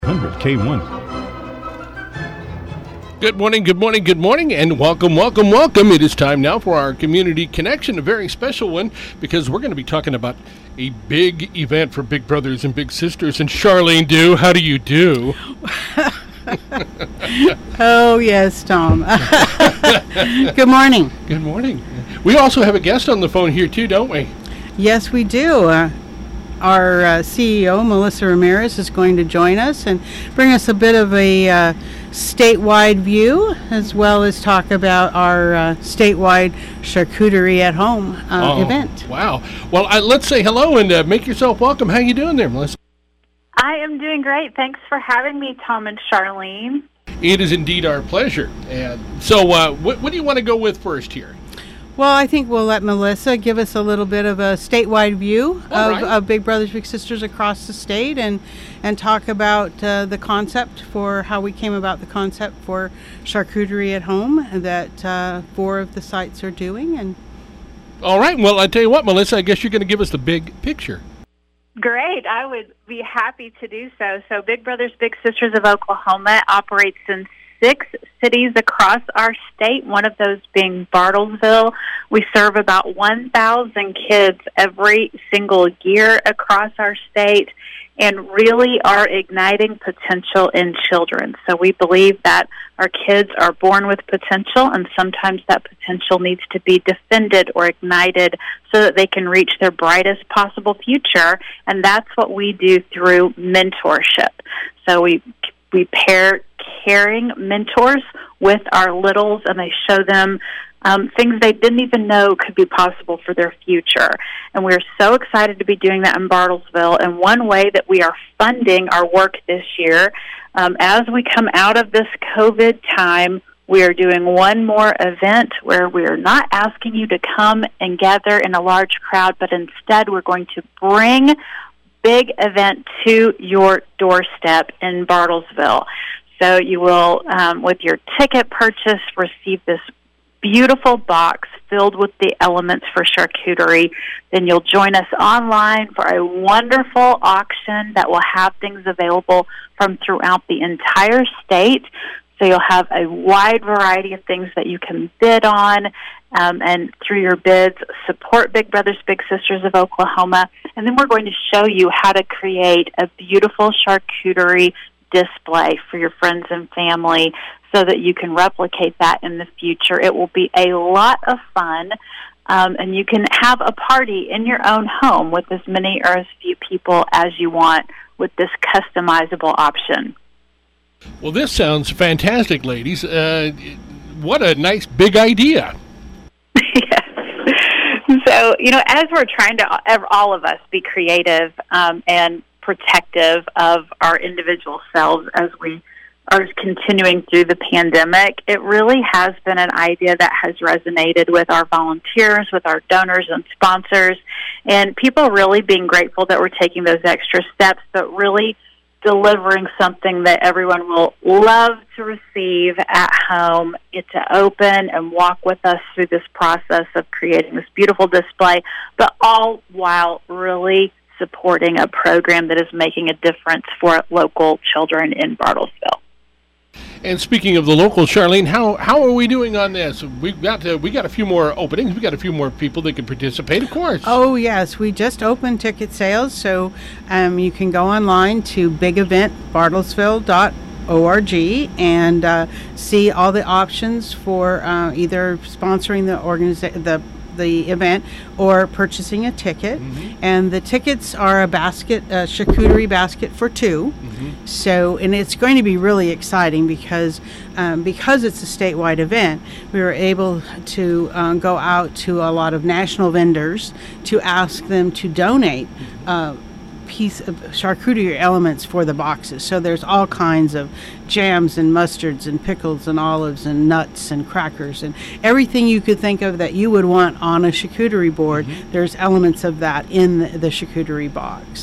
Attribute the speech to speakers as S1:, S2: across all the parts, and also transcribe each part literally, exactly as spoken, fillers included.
S1: one hundred K one.
S2: Good morning, good morning, good morning, and welcome, welcome, welcome. It is time now for our Community Connection, a very special one, because we're going to be talking about a big event for Big Brothers and Big Sisters. And Charlene Dew, how do you do?
S3: Oh, yes, Tom. Good morning.
S2: Good morning. We also have a guest on the phone here, too, don't we?
S3: Yes, we do. Uh, our uh, C E O, Melissa Ramirez, is going to join us and bring us a bit of a uh, statewide view, as well as talk about our uh, statewide charcuterie at home uh,
S2: oh,
S3: event.
S2: Wow. Well, uh, let's say hello and uh, make yourself welcome. How you doing there, Melissa?
S4: I am doing great. Thanks for having me, Tom and Charlene.
S2: It is indeed our pleasure. And so uh, what, what do you want to go with first here?
S3: Well, I think we'll let Melissa give us a little bit of a statewide view of,
S2: right.
S3: of Big Brothers Big Sisters across the state, and and talk about uh, the concept for how we came about the concept for charcuterie at home that uh, four of the sites are doing. And
S2: all right. Well, I tell you what, Melissa, I guess you're going to give us the big picture.
S4: Great. I would be happy to do so. So Big Brothers Big Sisters of Oklahoma operates in six cities across our state, one of those being Bartlesville. We serve about one thousand kids every single year across our state and really are igniting potential in children. So we believe that our kids are born with potential, and sometimes that potential needs to be defended or ignited so that they can reach their brightest possible future, and that's what we do through mentorship. So we we pair caring mentors with our littles, and they show them um, things they didn't even know could be possible for their future. And we're so excited to be doing that in Bartlesville. And one way that we are funding our work this year, um, as we come out of this COVID time, we are doing one more event where we are not asking you to come and gather in a large crowd, but instead we're going to bring big event to your doorstep in Bartlesville. So you will, um, with your ticket purchase, receive this beautiful box filled with the elements for charcuterie. Then you'll join us online for a wonderful auction that will have things available from throughout the entire state. So you'll have a wide variety of things that you can bid on, um, and through your bids, support Big Brothers Big Sisters of Oklahoma. And then we're going to show you how to create a beautiful charcuterie display for your friends and family so that you can replicate that in the future. It will be a lot of fun, um, and you can have a party in your own home with as many or as few people as you want with this customizable option.
S2: Well, this sounds fantastic, ladies. Uh, what a nice big idea.
S4: Yes. So, you know, as we're trying to, all of us, be creative um, and protective of our individual selves as we are continuing through the pandemic, it really has been an idea that has resonated with our volunteers, with our donors and sponsors, and people really being grateful that we're taking those extra steps, but really delivering something that everyone will love to receive at home, get to open and walk with us through this process of creating this beautiful display, but all while really supporting a program that is making a difference for local children in Bartlesville.
S2: And speaking of the local, Charlene, how how are we doing on this? We've got to, we got a few more openings. We got a few more people that can participate, of course.
S3: Oh yes, we just opened ticket sales, so um, you can go online to big event bartlesville dot org and uh, see all the options for uh, either sponsoring the organiza- the the event or purchasing a ticket. Mm-hmm. And the tickets are a basket, a charcuterie basket for two. Mm-hmm. So, and it's going to be really exciting because um, because it's a statewide event, we were able to um, go out to a lot of national vendors to ask them to donate uh, piece of charcuterie elements for the boxes. So there's all kinds of jams and mustards and pickles and olives and nuts and crackers and everything you could think of that you would want on a charcuterie board. Mm-hmm. There's elements of that in the, the charcuterie box.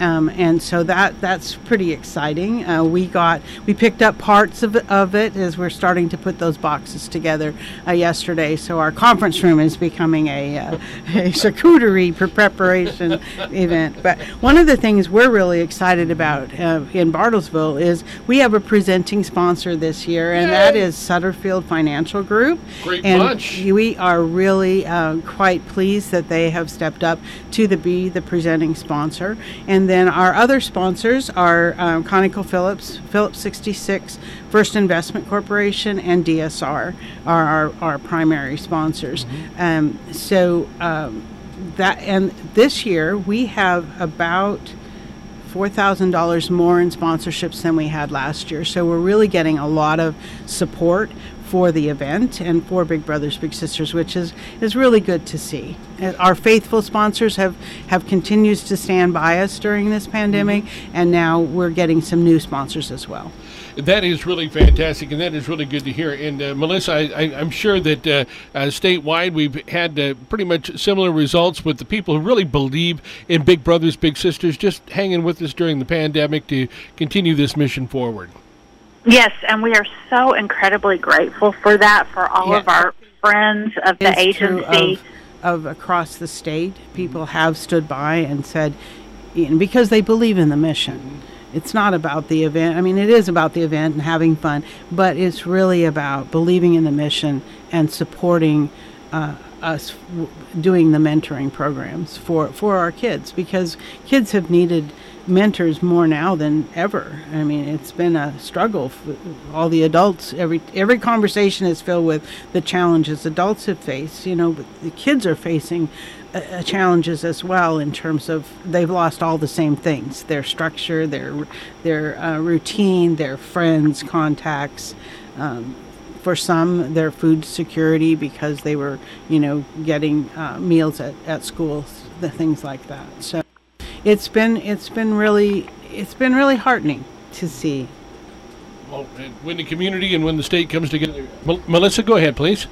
S3: Um, and so that that's pretty exciting. Uh, we got we picked up parts of it, of it as we're starting to put those boxes together uh, yesterday. So our conference room is becoming a, uh, a charcuterie pre- preparation event. But one of the things we're really excited about uh, in Bartlesville is we have a presenting sponsor this year, and Yay. that is Sutterfield Financial Group.
S2: Great
S3: and
S2: bunch.
S3: We are really uh, quite pleased that they have stepped up to the be the presenting sponsor. And then our other sponsors are um, ConocoPhillips, Phillips sixty-six, First Investment Corporation, and D S R are our, our primary sponsors. Mm-hmm. Um, so um, that and this year we have about four thousand dollars more in sponsorships than we had last year. So we're really getting a lot of support for the event and for Big Brothers Big Sisters, which is, is really good to see. Our faithful sponsors have, have continued to stand by us during this pandemic, mm-hmm. and now we're getting some new sponsors as well.
S2: That is really fantastic, and that is really good to hear. And uh, Melissa, I, I, I'm sure that uh, uh, statewide we've had uh, pretty much similar results with the people who really believe in Big Brothers Big Sisters just hanging with us during the pandemic to continue this mission forward.
S4: Yes, and we are so incredibly grateful for that, for all yeah. of our friends of the
S3: it's
S4: agency.
S3: Of, of across the state, people have stood by and said, because they believe in the mission. It's not about the event. I mean, it is about the event and having fun, but it's really about believing in the mission and supporting uh, us w- doing the mentoring programs for, for our kids, because kids have needed mentors more now than ever. I mean, it's been a struggle for all the adults. Every every conversation is filled with the challenges adults have faced, you know, but the kids are facing uh, challenges as well in terms of they've lost all the same things: their structure, their their uh, routine, their friends, contacts. Um, for some, their food security because they were, you know, getting uh, meals at, at schools, the things like that. So It's been it's been really it's been really heartening to see.
S2: Well, when the community and when the state comes together, Mel- Melissa, go ahead, please.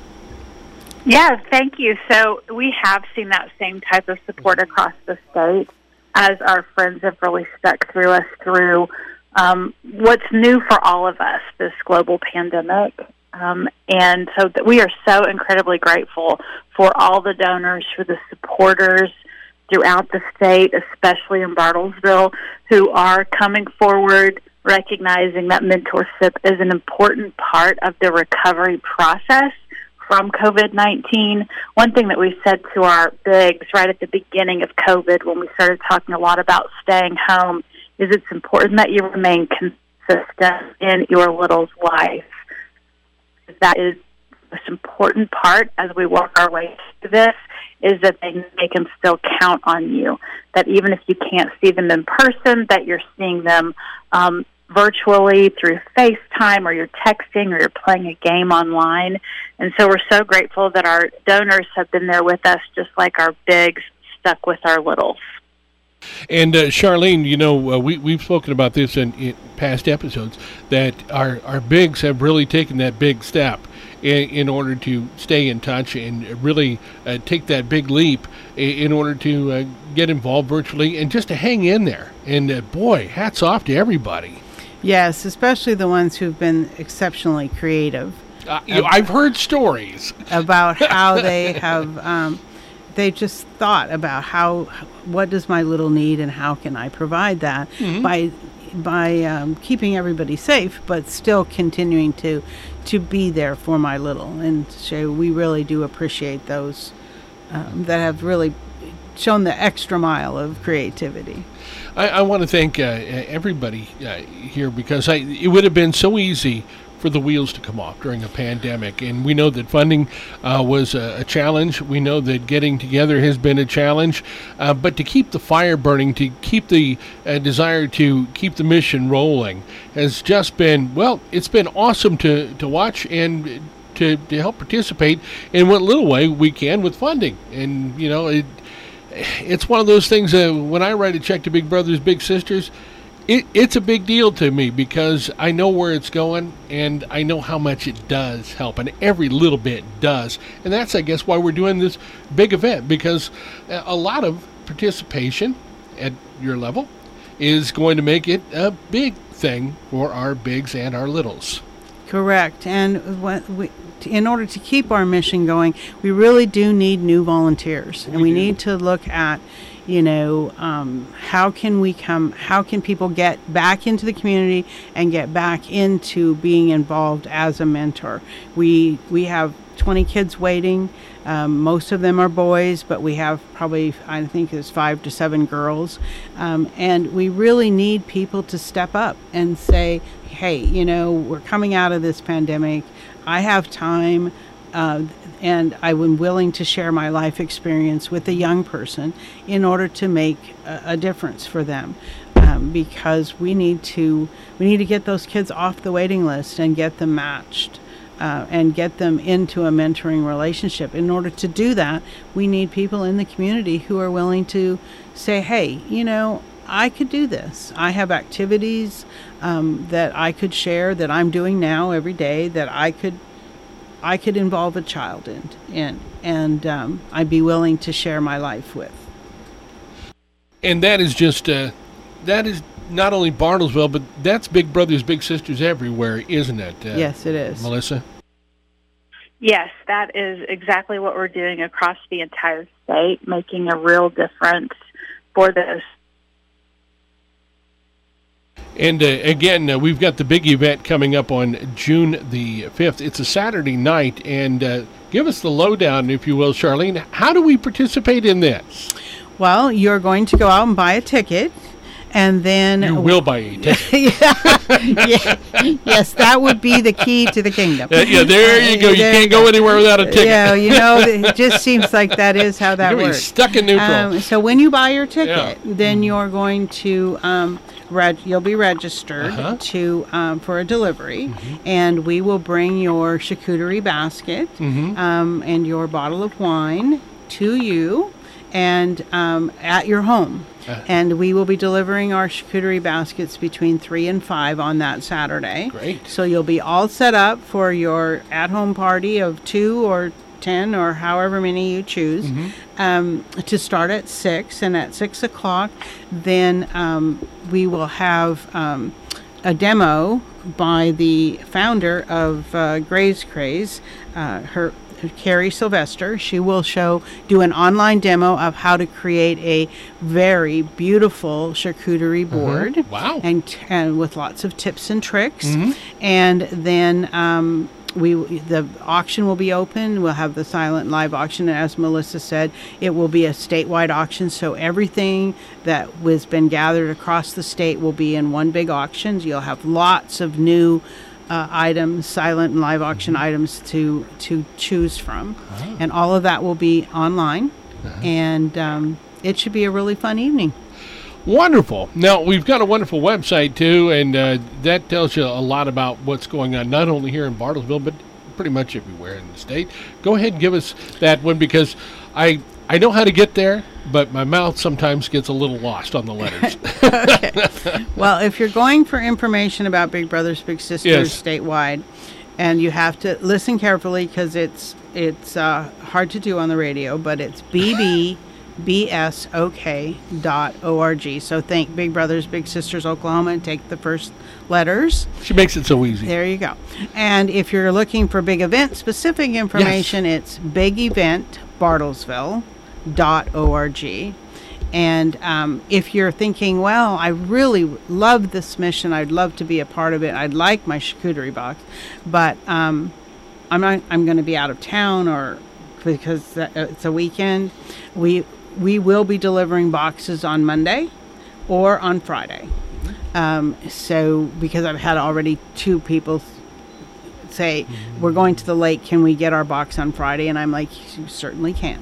S4: Yeah, thank you. So we have seen that same type of support across the state as our friends have really stuck through us through um, what's new for all of us, this global pandemic. Um, and so th- we are so incredibly grateful for all the donors, for the supporters throughout the state, especially in Bartlesville, who are coming forward, recognizing that mentorship is an important part of the recovery process from COVID nineteen. One thing that we said to our bigs right at the beginning of COVID, when we started talking a lot about staying home, is it's important that you remain consistent in your little's life. That is the most important part as we work our way through this, is that they, they can still count on you, that even if you can't see them in person, that you're seeing them um, virtually through FaceTime, or you're texting, or you're playing a game online. And so we're so grateful that our donors have been there with us, just like our bigs stuck with our littles.
S2: And uh, Charlene, you know, uh, we, we've spoken about this in, in past episodes, that our, our bigs have really taken that big step in, in order to stay in touch and really uh, take that big leap in, in order to uh, get involved virtually and just to hang in there. And uh, boy, hats off to everybody.
S3: Yes, especially the ones who've been exceptionally creative.
S2: Uh, you know, I've heard stories
S3: about how they have... Um, they just thought about how, what does my little need and how can I provide that mm-hmm. by by um, keeping everybody safe, but still continuing to to be there for my little. And so we really do appreciate those um, that have really shown the extra mile of creativity.
S2: I, I want to thank uh, everybody uh, here, because I, it would have been so easy for the wheels to come off during a pandemic. And we know that funding uh, was a, a challenge. We know that getting together has been a challenge. Uh, but to keep the fire burning, to keep the uh, desire to keep the mission rolling has just been, well, it's been awesome to, to watch and to, to help participate in what little way we can with funding. And, you know, it, it's one of those things, uh, when I write a check to Big Brothers Big Sisters, It, it's a big deal to me, because I know where it's going and I know how much it does help, and every little bit does. And that's, I guess, why we're doing this big event, because a lot of participation at your level is going to make it a big thing for our bigs and our littles.
S3: Correct. And what we, in order to keep our mission going, we really do need new volunteers.
S2: We
S3: and we
S2: do.
S3: need to look at, you know, um, how can we come, how can people get back into the community and get back into being involved as a mentor? We, we have twenty kids waiting. Um, most of them are boys, but we have probably, I think there's five to seven girls. Um, and we really need people to step up and say, hey, you know, we're coming out of this pandemic. I have time, uh, and I'm willing to share my life experience with a young person in order to make a, a difference for them. Um, because we need to, we need to get those kids off the waiting list and get them matched. Uh, and get them into a mentoring relationship. In order to do that, we need people in the community who are willing to say, hey, you know, I could do this. I have activities um, that I could share that I'm doing now every day that I could I could involve a child in, in and um, I'd be willing to share my life with.
S2: And that is just, uh, that is not only Bartlesville, but that's Big Brothers Big Sisters everywhere, isn't it? Uh,
S3: yes, it is.
S2: Melissa?
S4: Yes, that is exactly what we're doing across the entire state, making a real difference for those.
S2: And uh, again, uh, we've got the big event coming up on June the fifth. It's a Saturday night, and uh, give us the lowdown, if you will, Charlene. How do we participate in this?
S3: Well, you're going to go out and buy a ticket. And then
S2: you will buy a ticket.
S3: yeah. Yes, that would be the key to the kingdom.
S2: Uh, yeah, there you go. You
S3: there
S2: can't
S3: you
S2: go
S3: go.
S2: anywhere without a ticket.
S3: Yeah, you know, it just seems like that is how that
S2: You're
S3: works.
S2: Stuck in neutral.
S3: Um, so when you buy your ticket,
S2: Yeah.
S3: then
S2: Mm-hmm.
S3: you're going to um, reg- you'll be registered
S2: Uh-huh.
S3: to um, for a delivery,
S2: Mm-hmm.
S3: and we will bring your charcuterie basket
S2: Mhm.
S3: um, and your bottle of wine to you, and um, at your home.
S2: Uh.
S3: And we will be delivering our charcuterie baskets between three and five on that Saturday.
S2: Great.
S3: So you'll be all set up for your at-home party of two or ten or however many you choose
S2: Mm-hmm.
S3: um, to start at six. And at six o'clock, then um, we will have um, a demo by the founder of uh, Gray's Craze, uh, her. Carrie Sylvester. She will show, do an online demo of how to create a very beautiful charcuterie board.
S2: Mhm. Wow.
S3: And, and with lots of tips and tricks.
S2: Mhm.
S3: And then um, we the auction will be open. We'll have the silent live auction. And as Melissa said, it will be a statewide auction. So everything that has been gathered across the state will be in one big auction. You'll have lots of new Uh, items, silent and live auction items to to choose from,
S2: Oh.
S3: and all of that will be online,
S2: Uh-huh.
S3: and um, it should be a really fun evening.
S2: Wonderful. Now, we've got a wonderful website, too, and uh, that tells you a lot about what's going on, not only here in Bartlesville, but pretty much everywhere in the state. Go ahead and give us that one, because I I know how to get there, but my mouth sometimes gets a little lost on the letters.
S3: Okay. Well, if you're going for information about Big Brothers Big Sisters
S2: Yes.
S3: statewide, and you have to listen carefully because it's it's uh, hard to do on the radio, but it's b b b s o k dot org. So think Big Brothers Big Sisters Oklahoma and take the first letters.
S2: She makes it so easy.
S3: There you go. And if you're looking for big event specific information, it's big event bartlesville dot org. And um, if you're thinking, well, I really love this mission, I'd love to be a part of it, I'd like my charcuterie box, but um, I'm not, I'm going to be out of town or because it's a weekend, we we will be delivering boxes on Monday or on Friday. Um, so because I've had already two people say, we're going to the lake, can we get our box on Friday? And I'm like, you certainly can.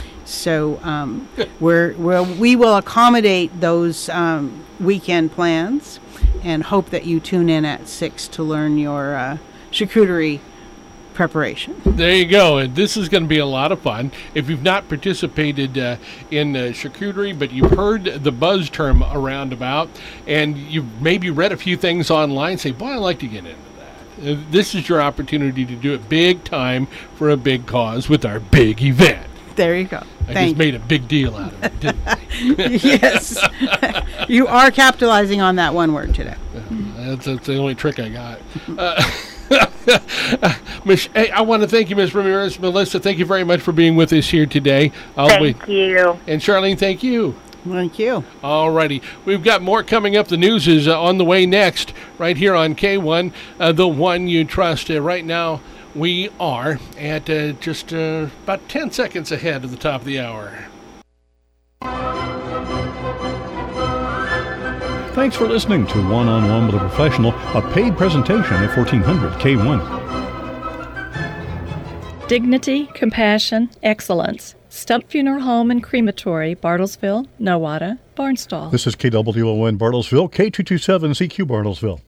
S3: So um, we're, we're, we will accommodate those um, weekend plans and hope that you tune in at six to learn your uh, charcuterie preparation.
S2: There you go. And this is going to be a lot of fun. If you've not participated uh, in uh, charcuterie, but you've heard the buzz term around about, and you've maybe read a few things online, say, boy, I'd like to get into that. Uh, this is your opportunity to do it big time for a big cause with our big event.
S3: There you go.
S2: I
S3: Thank
S2: just made a big deal out of it, didn't I?
S3: Yes. You are capitalizing on that one word today.
S2: That's, that's the only trick I got. Uh, Miss, hey, I want to thank you, Miz Ramirez. Melissa, thank you very much for being with us here today. I'll
S4: thank
S2: be,
S4: you.
S2: And Charlene, thank you.
S3: Thank you.
S2: All righty. We've got more coming up. The news is uh, on the way next, right here on K one, uh, the one you trust. Uh, right now, we are at uh, just uh, about ten seconds ahead of the top of the hour.
S1: Thanks for listening to One-on-One with a Professional, a paid presentation of fourteen hundred K one.
S5: Dignity, compassion, excellence. Stump Funeral Home and Crematory, Bartlesville, Nowata, Barnstall.
S1: This is K W O N Bartlesville, K two two seven C Q Bartlesville.